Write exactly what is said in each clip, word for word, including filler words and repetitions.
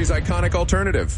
Calgary's iconic alternative.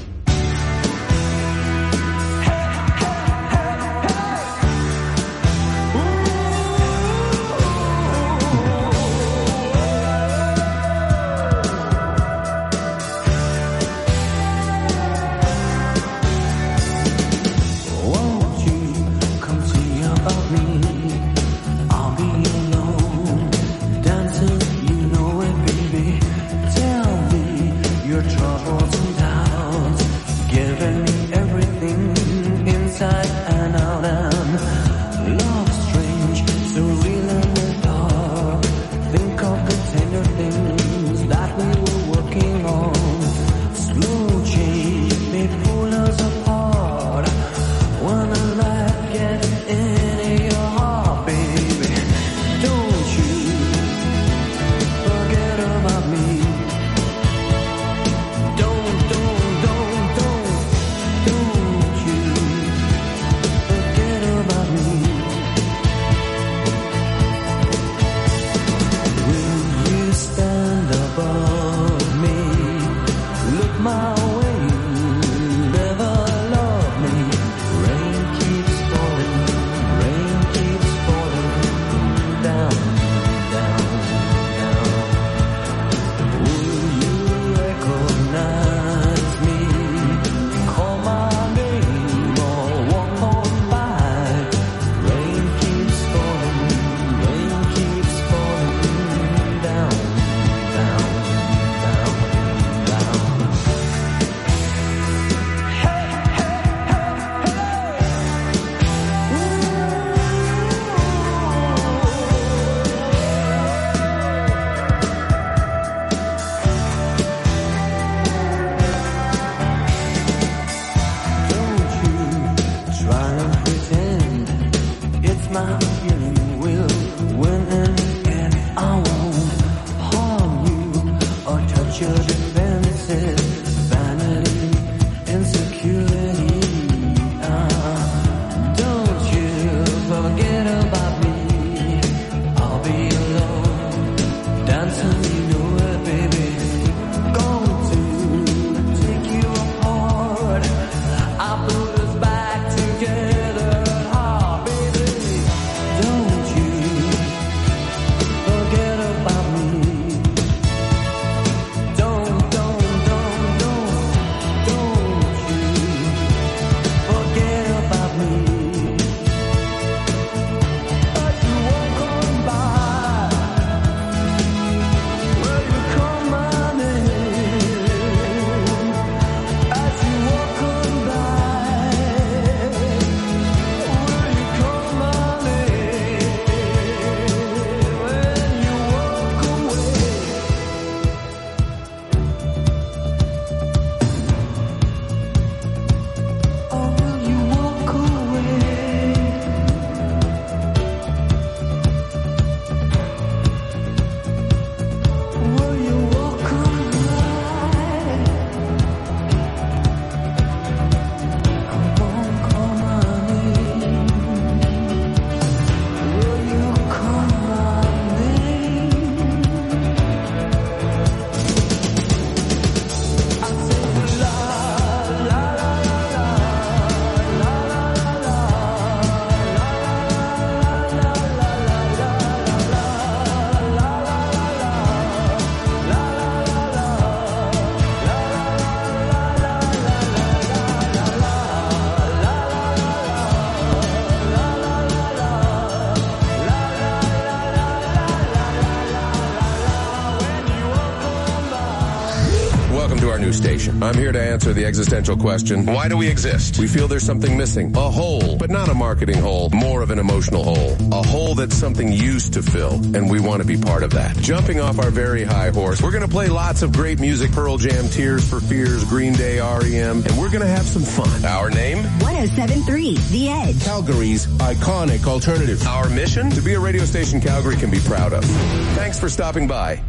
Station. I'm here to answer the existential question, why do we exist? We feel there's something missing. A hole, but not a marketing hole, more of an emotional hole. A hole that something used to fill, and we want to be part of that. Jumping off our very high horse, we're going to play lots of great music, Pearl Jam, Tears for Fears, Green Day, R E M, and we're going to have some fun. Our name? one oh seven point three The Edge. Calgary's iconic alternative. Our mission? To be a radio station Calgary can be proud of. Thanks for stopping by.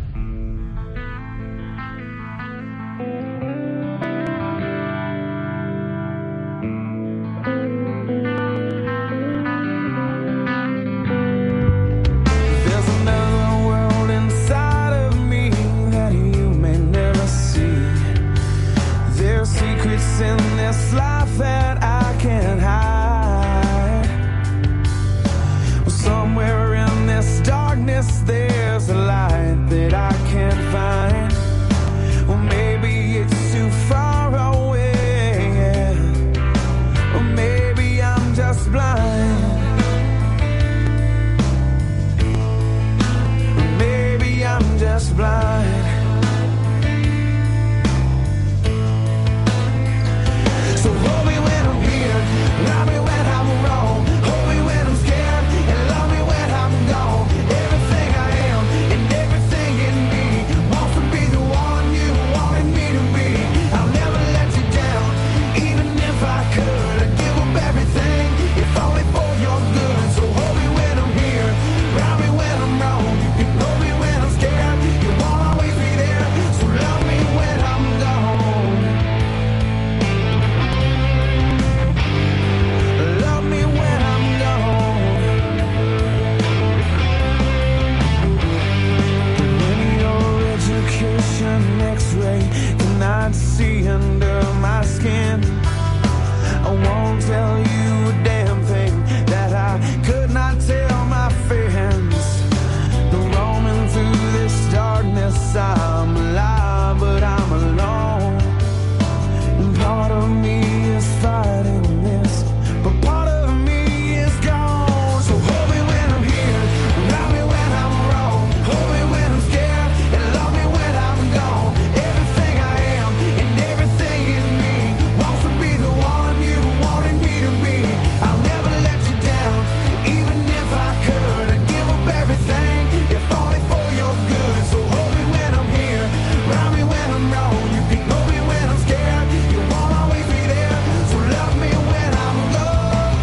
skin. I won't tell you a damn thing that I could not tell my friends. The roaming through this darkness, I'm alive, but I'm alone. And part of me is fighting this, but part of me is gone. So hold me when I'm here, love me when I'm wrong, hold me when I'm scared, and love me when I'm gone. Everything I am and everything in me wants to be the one you wanted me to be. I'll never let you down, even if I could. I'd give up everything, if only for your good. So hold me when I'm here, love me when I'm wrong. You can hold me when I'm scared, you won't always be there. So love me when I'm gone.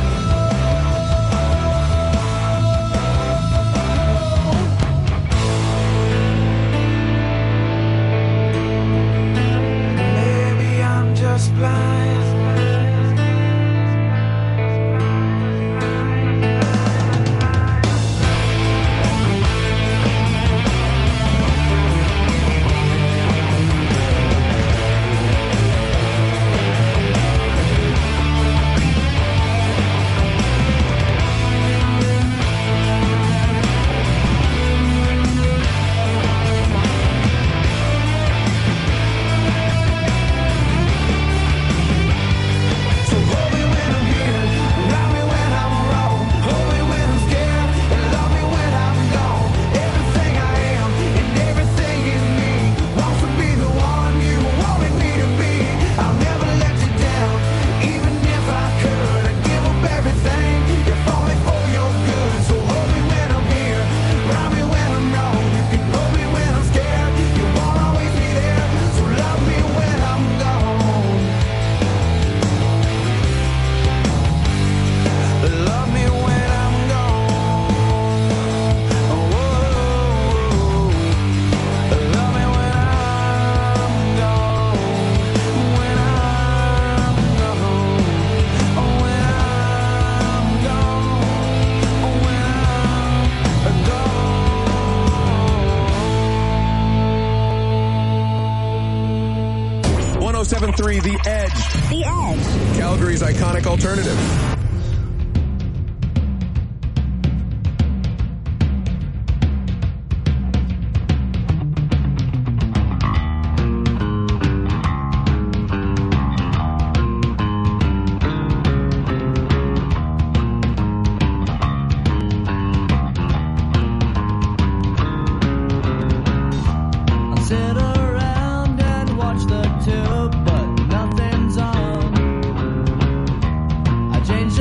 Maybe I'm just blind. So hold me when I'm here, love me when I'm wrong, hold me when I'm scared, and love me when I'm gone. Everything I am and everything in me wants to be the one you wanted me to be. I'll never let you down, even if I could. I'd give up everything, if only for your good. So hold me when I'm here, love me when I'm wrong. You can hold me when I'm scared, you won't always be there. So love me when I'm gone. Love me when I'm gone. Oh, love me when I'm gone. When I'm gone. Oh, when I'm gone. Oh, when I'm gone. one oh seven point three The Edge, The Edge. Calgary's iconic alternative. Sit around and watch the tube, but nothing's on. I changed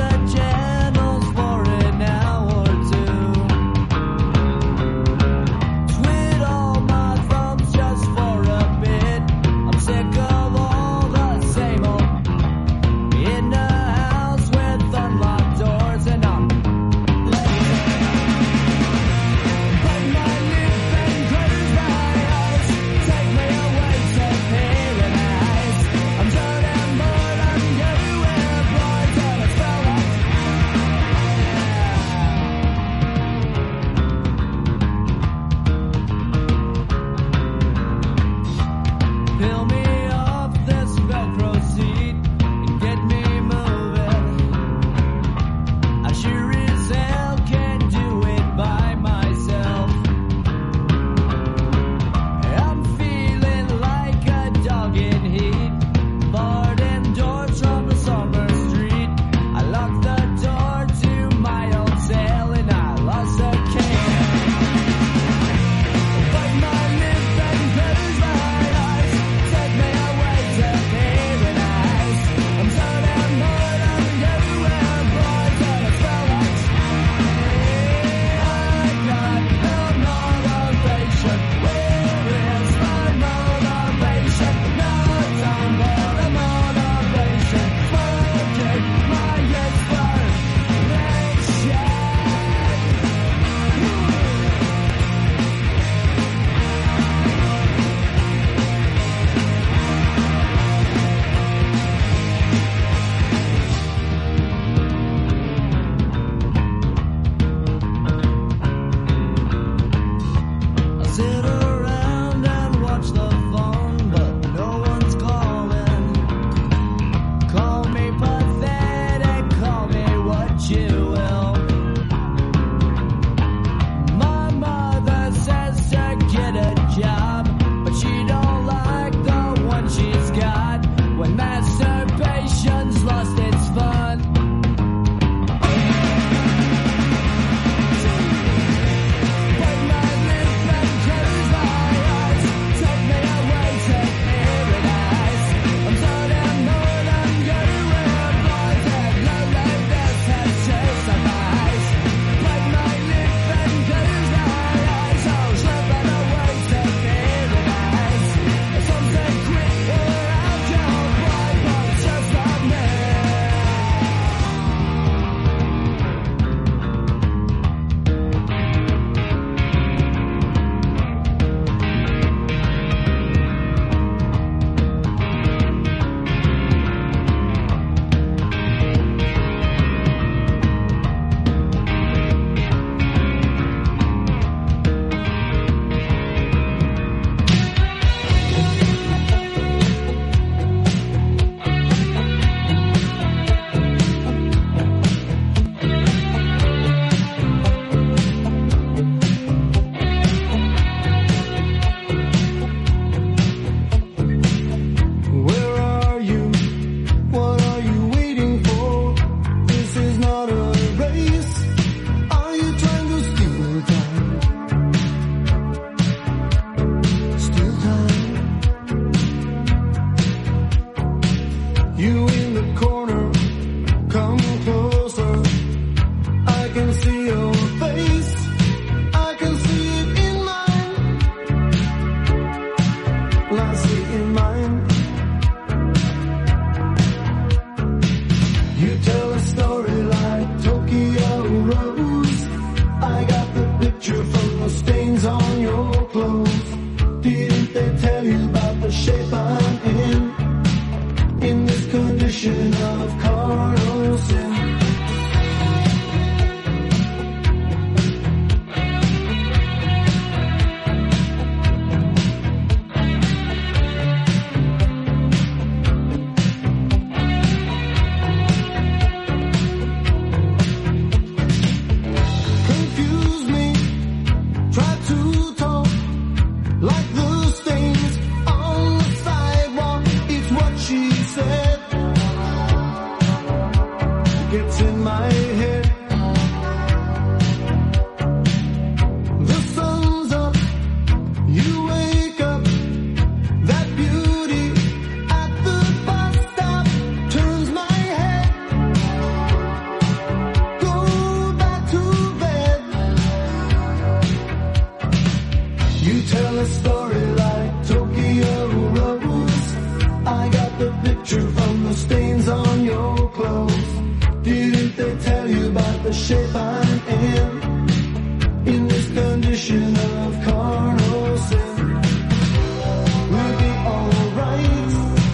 tell a story like Tokyo Rose. I got the picture from the stains on your clothes. Didn't they tell you about the shape I'm in? In this condition of carnal sin, we'll be alright.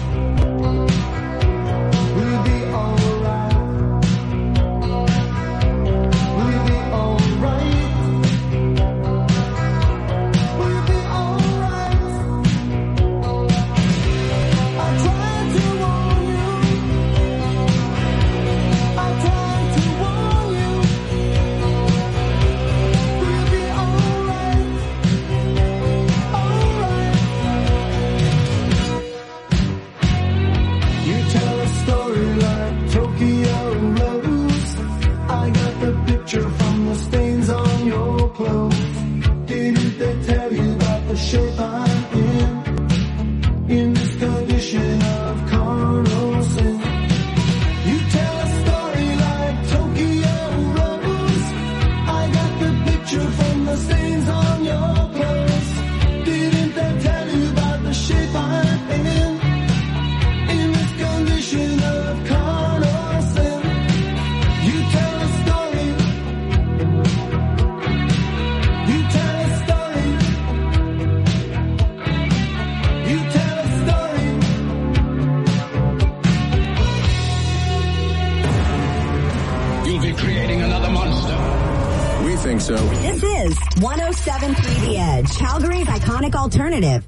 We'll be alright. We'll be alright. We'll be alright. I tried to warn you. I tried to warn you. We'll be alright. Alright. You tell a story like Tokyo Rose. I got the picture from the stains on your clothes. Didn't they tell you about the shape I'm in? In this condition of carnal sin. You tell a story like Tokyo Rose. I got the picture from the stains on your clothes. Didn't they tell you about the shape I'm in? In this condition of carnal sin. You tell a story. You tell a story. You tell a story. You'll be creating another monster. We think so. This is one oh seven point three The Edge, Calgary's iconic alternative.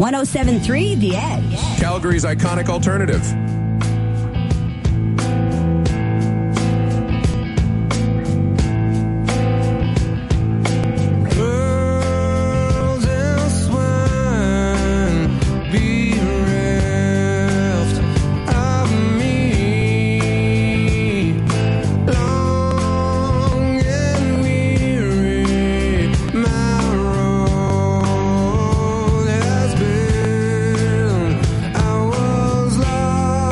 one oh seven point three The Edge. Calgary's iconic alternative. I was lost.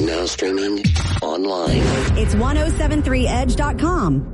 Now streaming online. It's ten seventy-three edge dot com.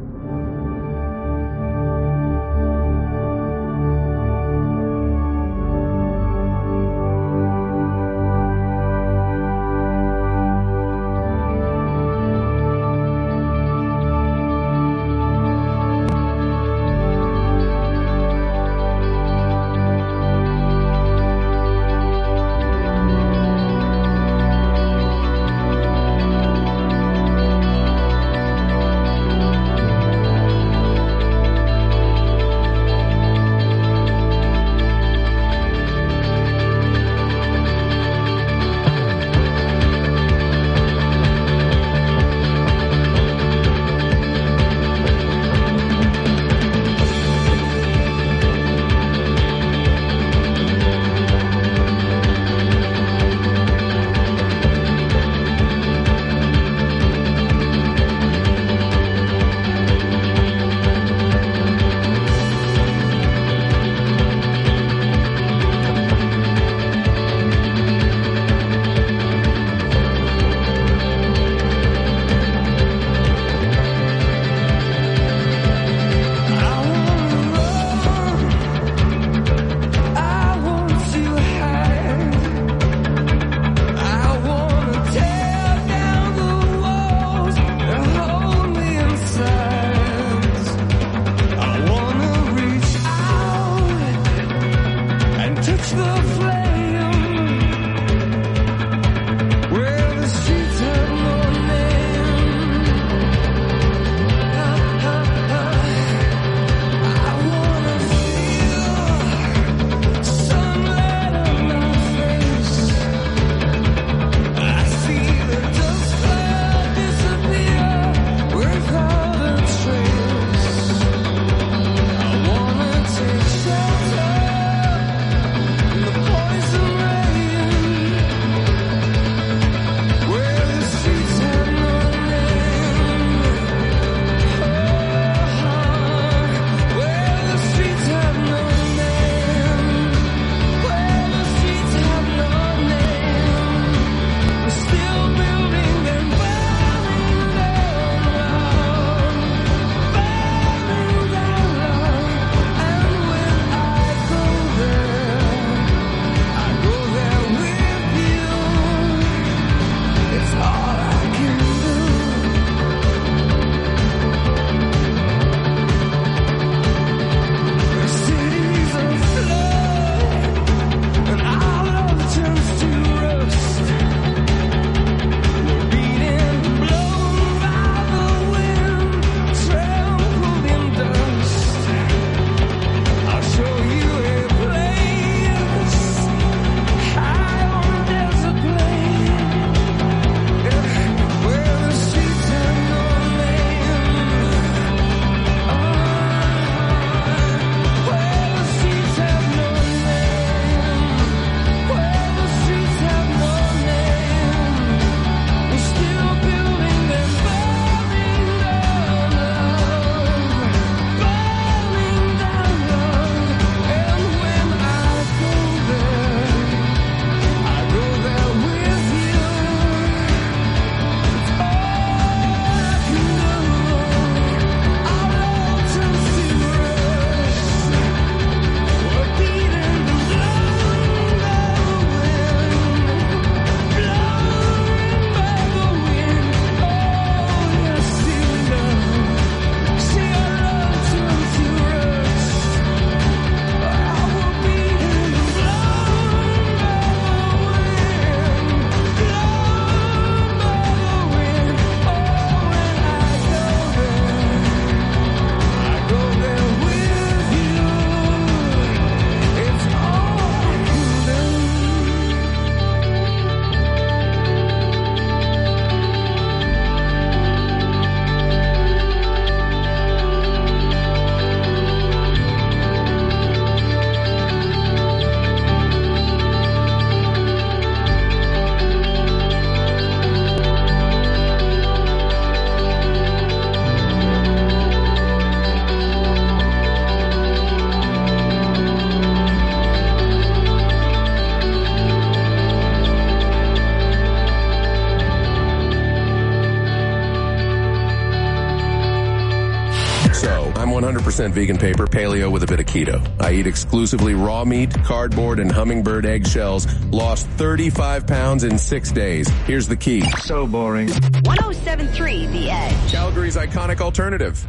hundred percent vegan paper, paleo with a bit of keto. I eat exclusively raw meat, cardboard, and hummingbird eggshells. Lost thirty-five pounds in six days. Here's the key. So boring. one oh seven point three The Edge. Calgary's iconic alternative.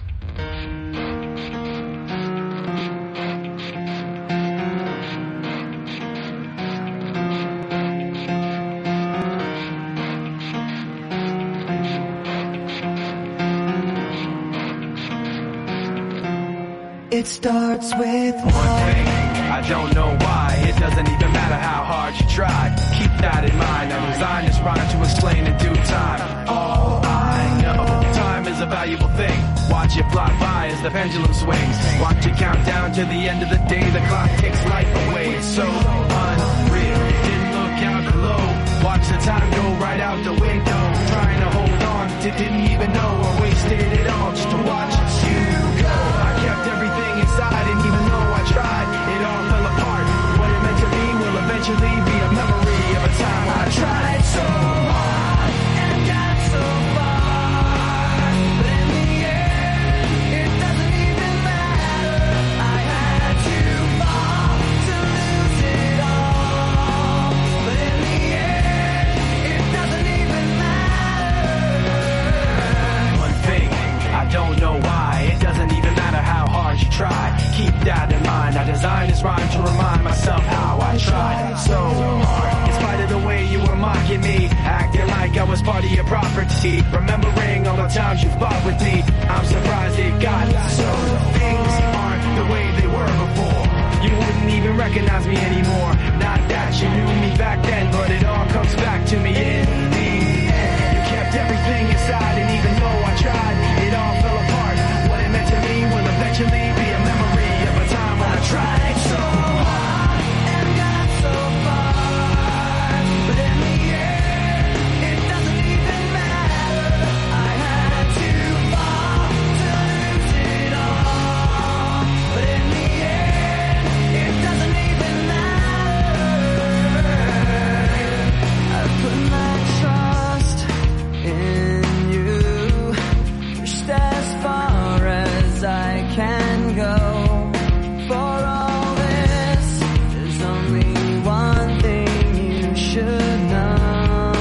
It starts with one thing, I don't know why. It doesn't even matter how hard you try. Keep that in mind. I designed this rhyme to explain in due time. All I know, time is a valuable thing. Watch it fly by as the pendulum swings. Watch it count down to the end of the day. The clock takes life away. It's so unreal. Didn't look out below. Watch the time go right out the window. Trying to hold on to didn't even know I wasted it all just to watch you go. I kept everything inside, and even though I tried, it all fell apart. What it meant to be will eventually be a memory of a time I tried so hard and got so far. But in the end, it doesn't even matter. I had to fall to lose it all. But in the end, it doesn't even matter. One thing, I don't know why. It doesn't even matter how hard you try. Keep that in mind. I designed this rhyme to remind myself how I tried so hard. In spite of the way you were mocking me, acting like I was part of your property. Remembering all the times you fought with me, I'm surprised it got so. Things aren't the way they were before. You wouldn't even recognize me anymore. Not that you knew me back then, but it all comes back to me in the end. You kept everything inside, and even though I tried, it all fell apart. What it meant to me will eventually be a memory of a time when I tried so hard and got so far. But in the end, it doesn't even matter. I had to fall to lose it all. But in the end, it doesn't even matter. I put my trust in you, pushed as far as I can go. For all this, there's only one thing you should know.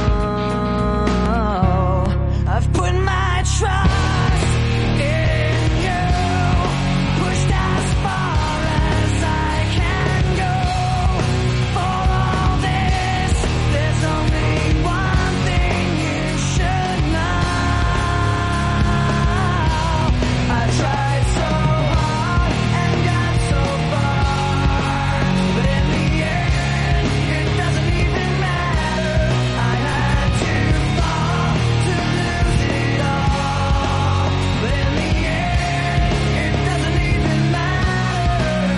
I've put my trust in you, pushed as far as I can go. For all this, there's only one thing you should know. I tried so hard and got so far, but in the end, it doesn't even matter. I had to fall to lose it all, but in the end, it doesn't even matter.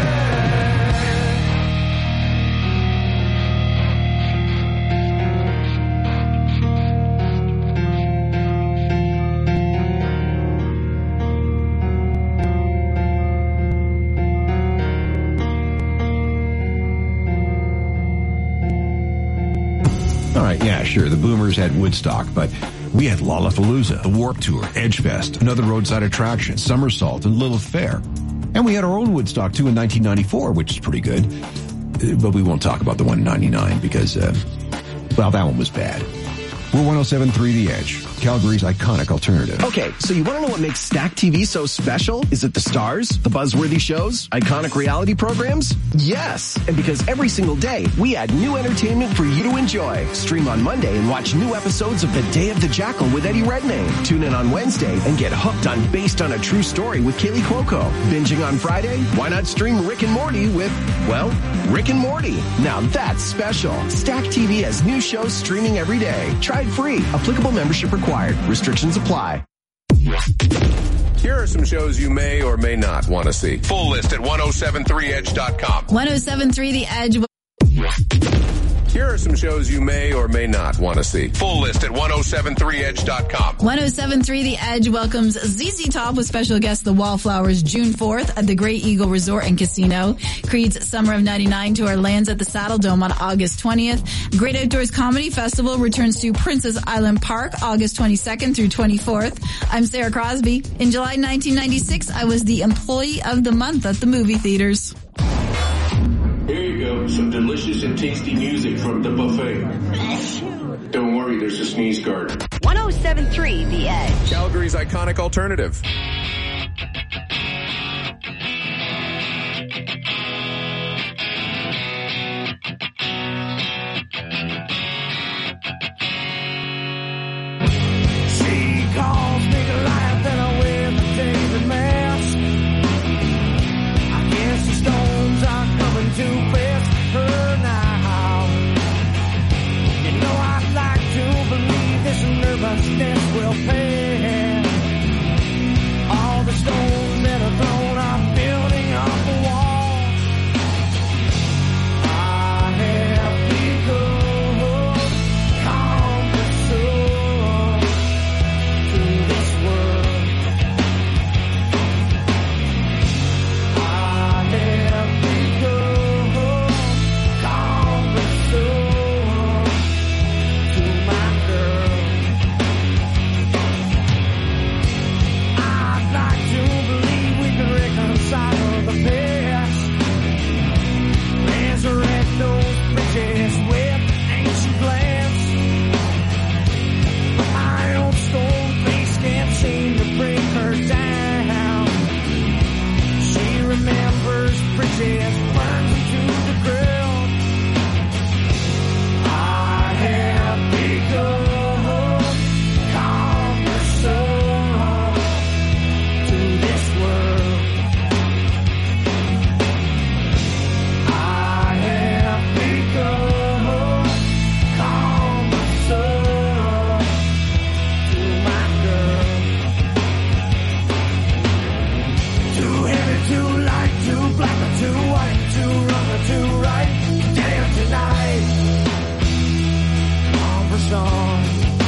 All right, yeah, sure. The Boomers had Woodstock, but we had Lollapalooza, the Warp Tour, Edgefest, another roadside attraction, Somersault, and Lilith Fair. And we had our own Woodstock, too, in nineteen ninety-four, which is pretty good. Uh, But we won't talk about the one in ninety-nine because, uh, well, that one was bad. We're one oh seven point three The Edge, Calgary's iconic alternative. Okay, so you want to know what makes Stack T V so special? Is it the stars, the buzzworthy shows, iconic reality programs? Yes, and because every single day we add new entertainment for you to enjoy. Stream on Monday and watch new episodes of The Day of the Jackal with Eddie Redmayne. Tune in on Wednesday and get hooked on Based on a True Story with Kaylee Cuoco. Binging on Friday? Why not stream Rick and Morty with, well, Rick and Morty? Now that's special. Stack T V has new shows streaming every day. Try it free. Applicable membership required. Restrictions apply. Here are some shows you may or may not want to see. Full list at ten seventy-three edge dot com. ten seventy-three The Edge. Here Here are some shows you may or may not want to see. Full list at ten seventy-three edge dot com. ten seventy-three The Edge welcomes Z Z Top with special guest The Wallflowers June fourth at the Great Eagle Resort and Casino. Creed's Summer of ninety-nine tour lands at the Saddle Dome on August twentieth. Great Outdoors Comedy Festival returns to Princess Island Park August twenty-second through twenty-fourth. I'm Sarah Crosby. In July nineteen ninety-six, I was the Employee of the Month at the movie theaters. Here you go, some delicious and tasty music from the buffet. Don't worry, there's a sneeze guard. ten seventy-three The Edge. Calgary's iconic alternative. She calls me Goliath and I wear the David mask. I guess the stones are coming to bless her now. You know I'd like to believe this nervousness will pass. All the stones that are thrown are building up a wall. I have become calm the soul to this world. I have become calm the soul to my girl. I'd like to believe we can reconcile the past, resurrect those bridges with ancient plans. But my old stone face can't seem to bring her down. She remembers bridges burned into the ground. I have become calm the soul to this world. I have become calm the soul to my girl. Too heavy, too light, too black or too white, too wrong or too right. Damn tonight, on for song.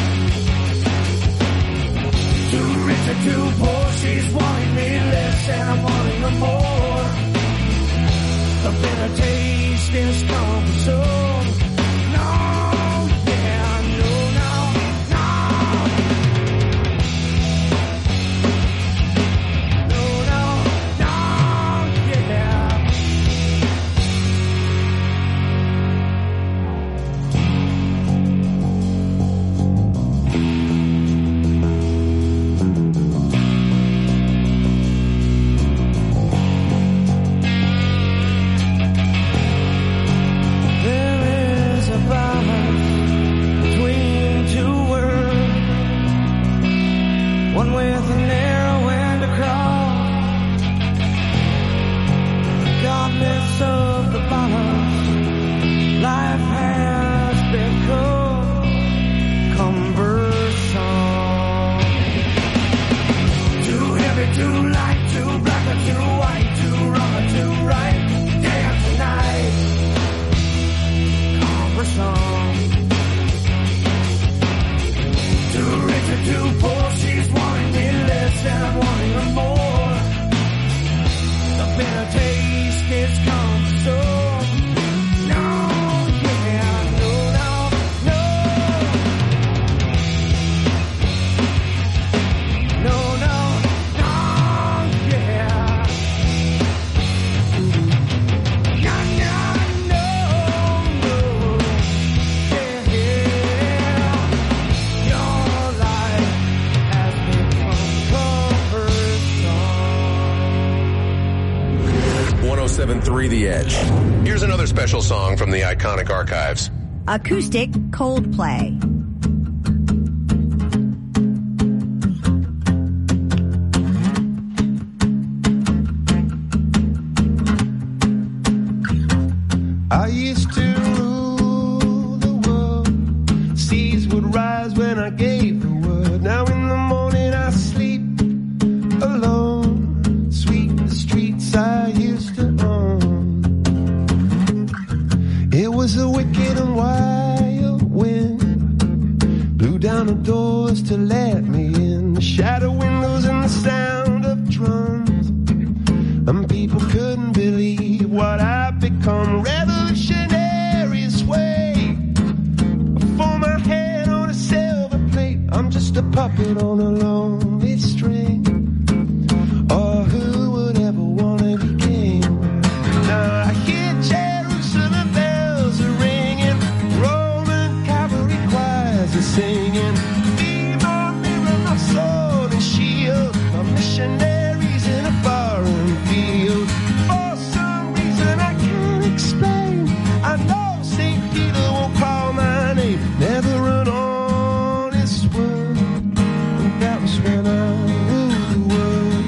Too rich or too poor, she's wanting me less and I'm wanting her more. The bitter taste is gone for so. No, yeah, no, no, no. No, no, no, yeah. There is a balance between two worlds, one with a narrow end to cross. Regardless of the balance, life has become cumbersome. Too heavy, too light, too black or too white, too wrong or too right. Damn tonight, cumbersome. Too rich or too poor, she's wanting me less and I'm wanting her more. The bitter taste is cumbersome. No, yeah, no, no, no. No, no, no, yeah. No, no, no, no. Yeah, yeah. Your life has become cumbersome. ten seventy-three The Edge. Here's another special song from the iconic archives. Acoustic Coldplay. I used to rule the world. Seas would rise when I gave the word. Now in the morning I sleep alone. Sweep the streets I used to own. It was a way wicked and wild wind blew down the doors to let me in. The shadow windows and the sound of drums, and people couldn't believe what I'd become. Revolutionary sway for my head on a silver plate. I'm just a puppet on a lonely string. Oh, who would ever want to be king? Now I hear Jerusalem bells are ringing, Roman cavalry choirs are singing. Be my mirror, my sword and shield, my missionaries in a foreign field. For some reason I can't explain, I know Saint Peter won't call my name. Never run on this world, and that was when I ruled the world.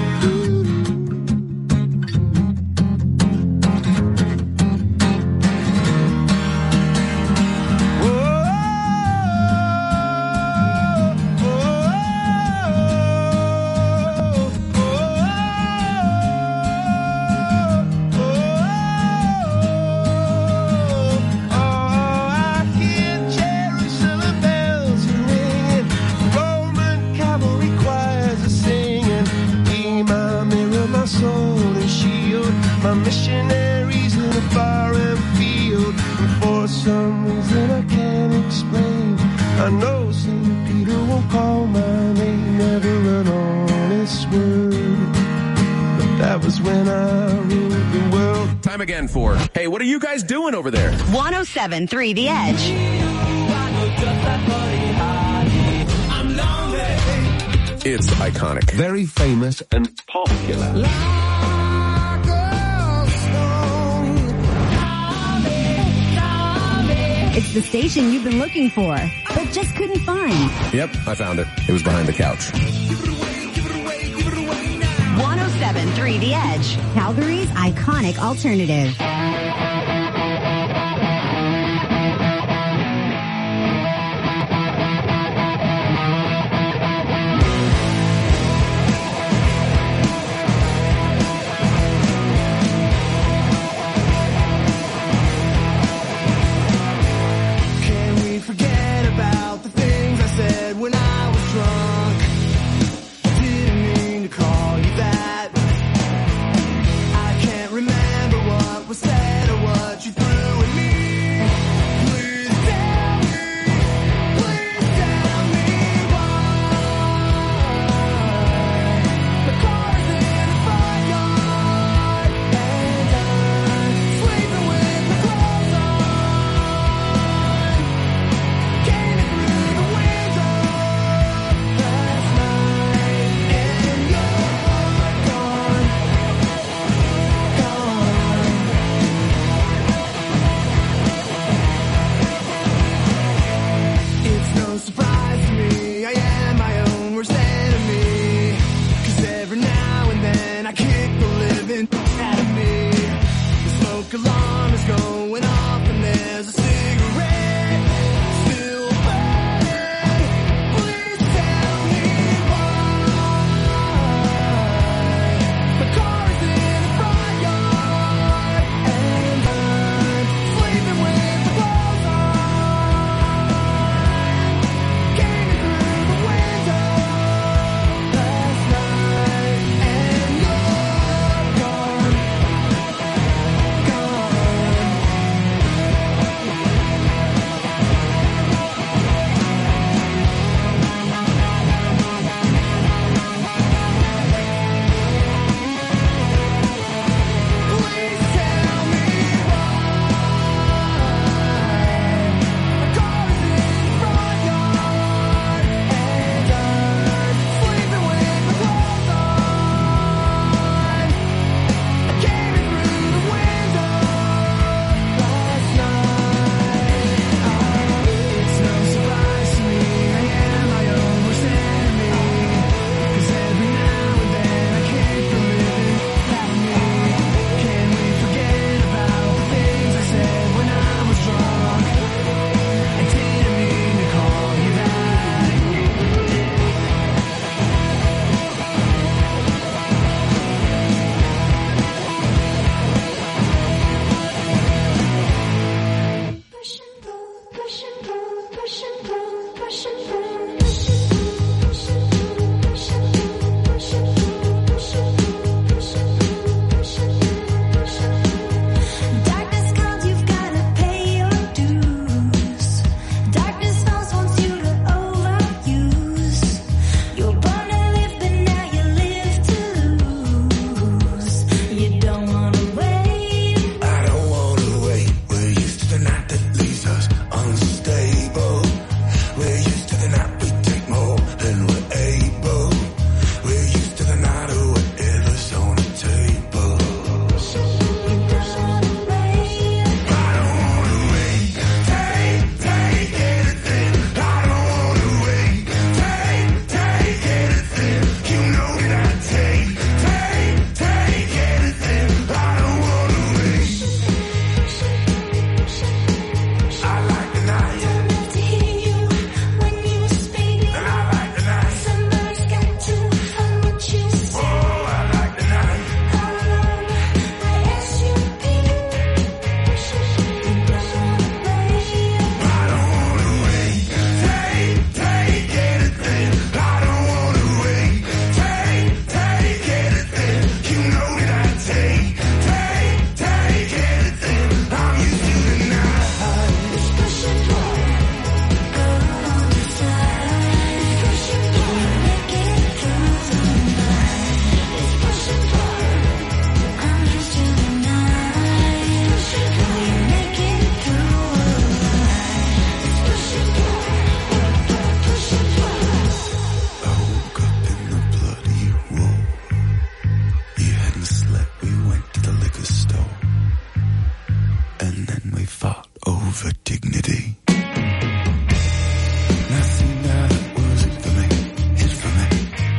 My missionaries in a foreign field, and for some reason I can't explain, I know Saint Peter won't call my name. Never an honest word, but that was when I ruled the world. Time again for, hey, what are you guys doing over there? one oh seven point three The Edge. It's iconic. Very famous and popular. It's the station you've been looking for, but just couldn't find. Yep, I found it. It was behind the couch. one oh seven point three The Edge, Calgary's iconic alternative. When I was drunk, didn't mean to call you that. I can't remember what was said her dignity. Nothing that was it for me, it for me.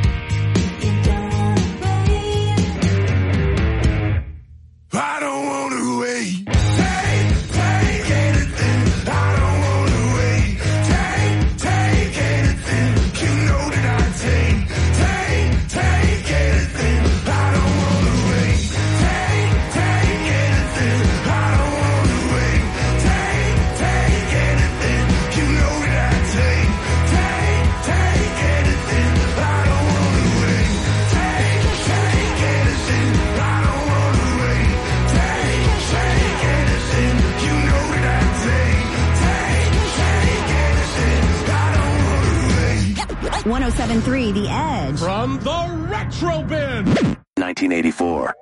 I don't want to wait. Take, take anything. I don't want to wait. Take, take anything. You know that I take. Take, take anything. I don't want to wait. Take, take anything. I don't want to wait. Take, take anything. You know that I take. Take, take anything. I don't want to wait. Take, take anything. I don't want to wait. Take, take anything. You know that I take. Take, take anything. I don't want to wait. one oh seven point three The Edge. From the Retro Bin. nineteen eighty-four.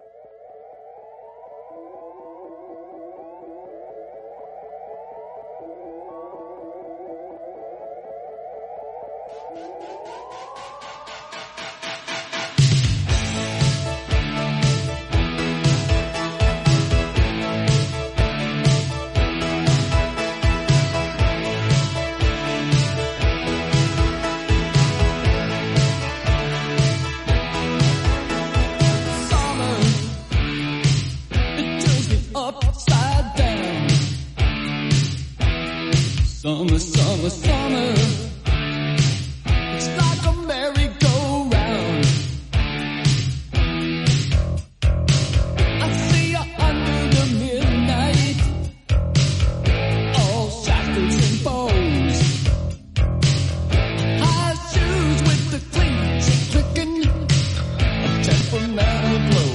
Upside down. Summer, summer, summer. It's like a merry-go-round. I see you under the midnight, all shackles and bows. High shoes with the cleats clicking, a temperamental glow.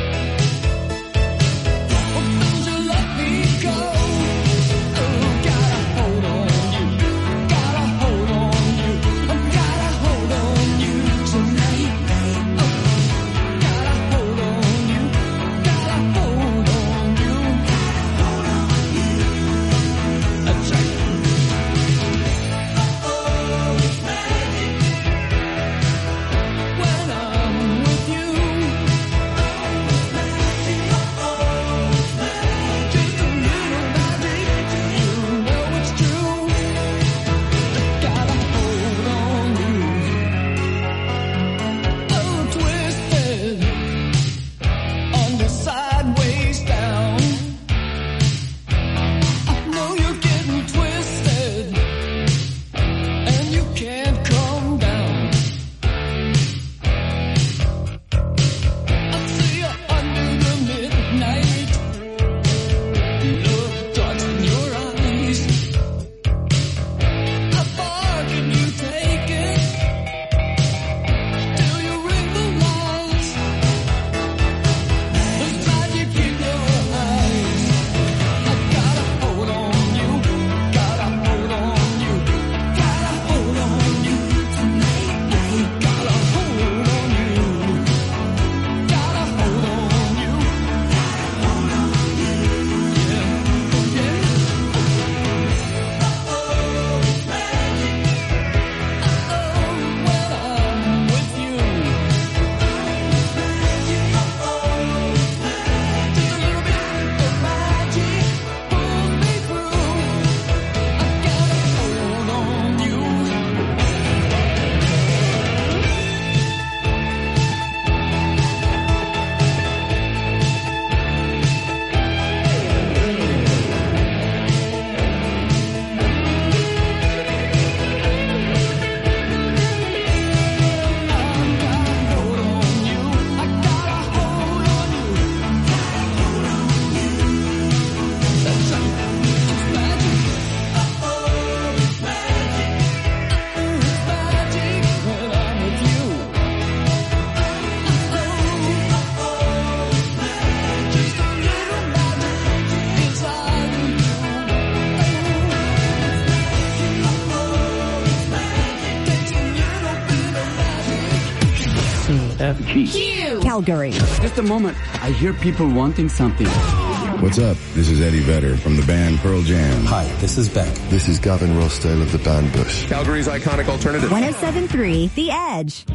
F G. Q. Calgary. Just a moment. I hear people wanting something. What's up? This is Eddie Vedder from the band Pearl Jam. Hi, this is Beck. This is Gavin Rossdale of the band Bush. Calgary's iconic alternative. one oh seven point three The Edge.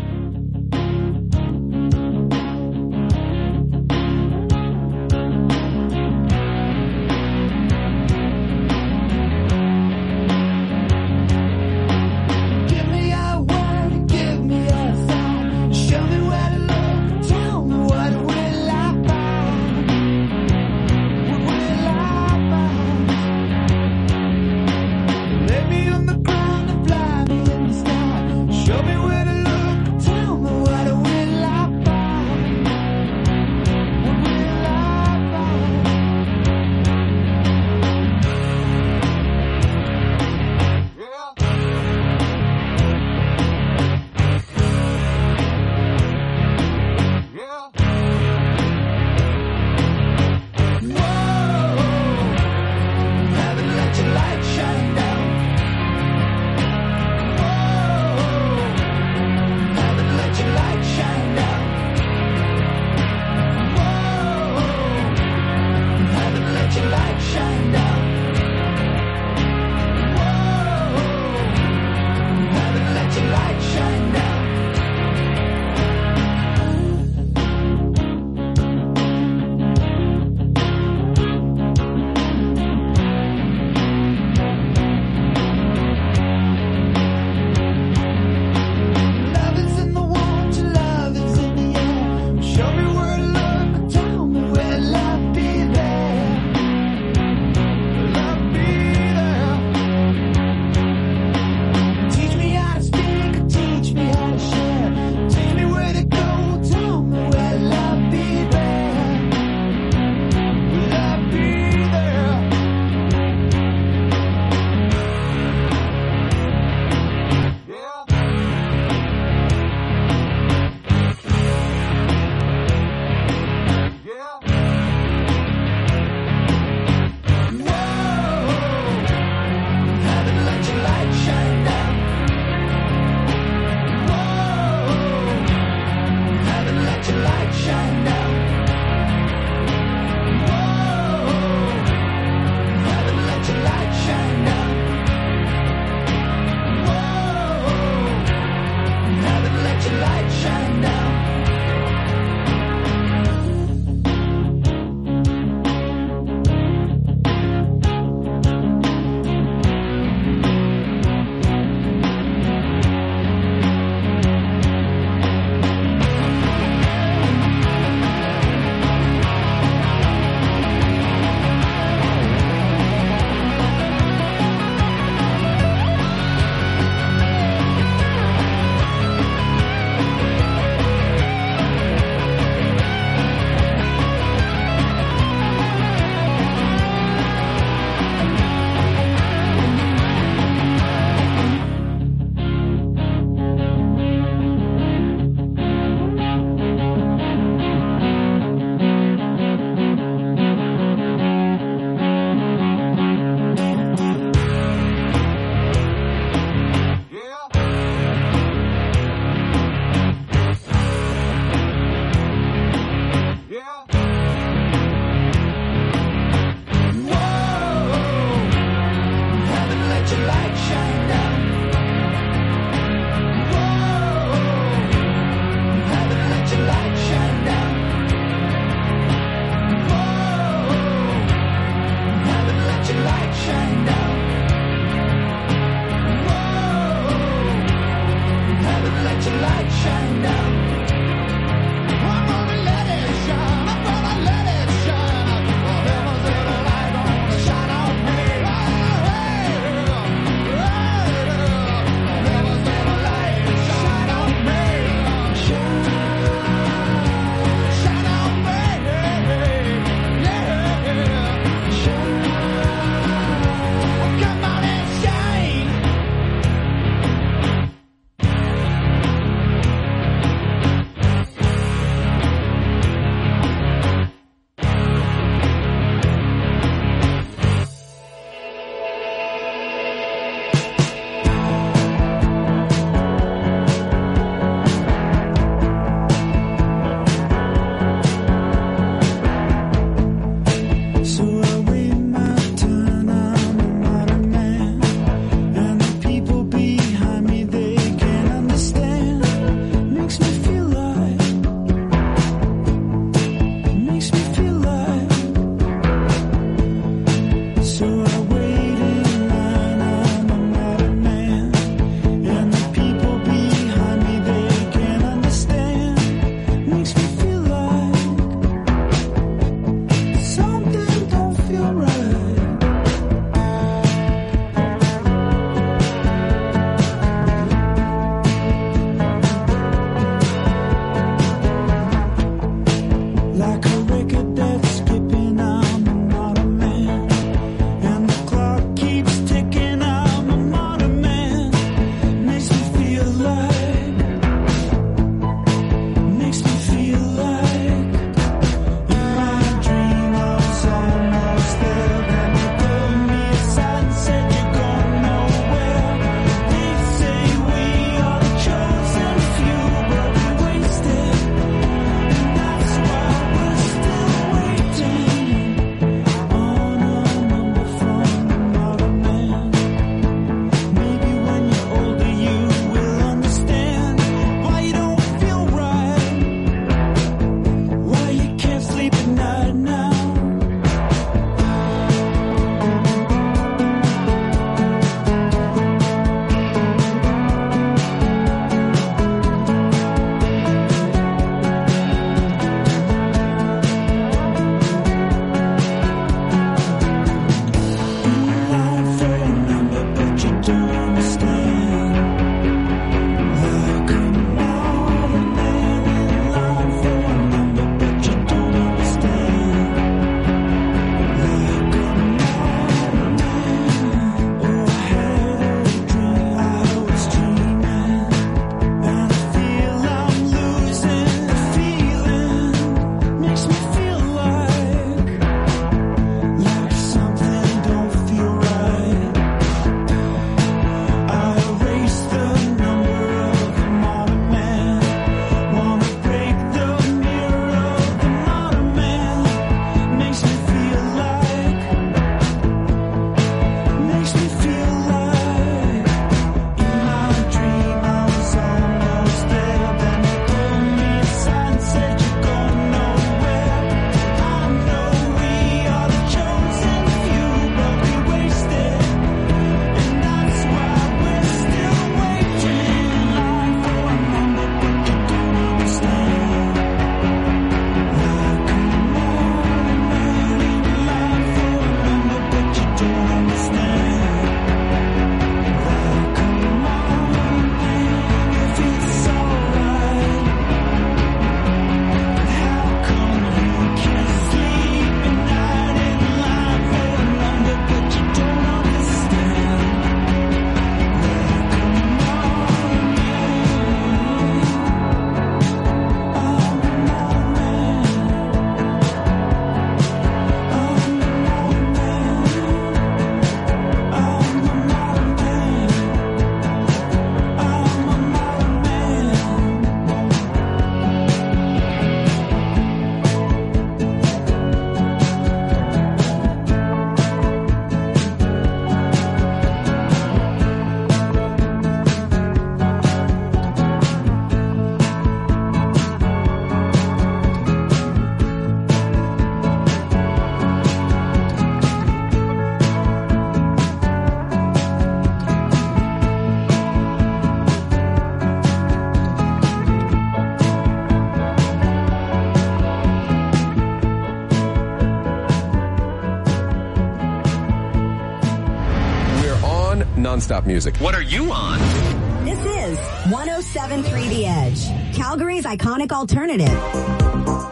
fun, nonstop music. What are you on? This is one oh seven point three The Edge, Calgary's iconic alternative.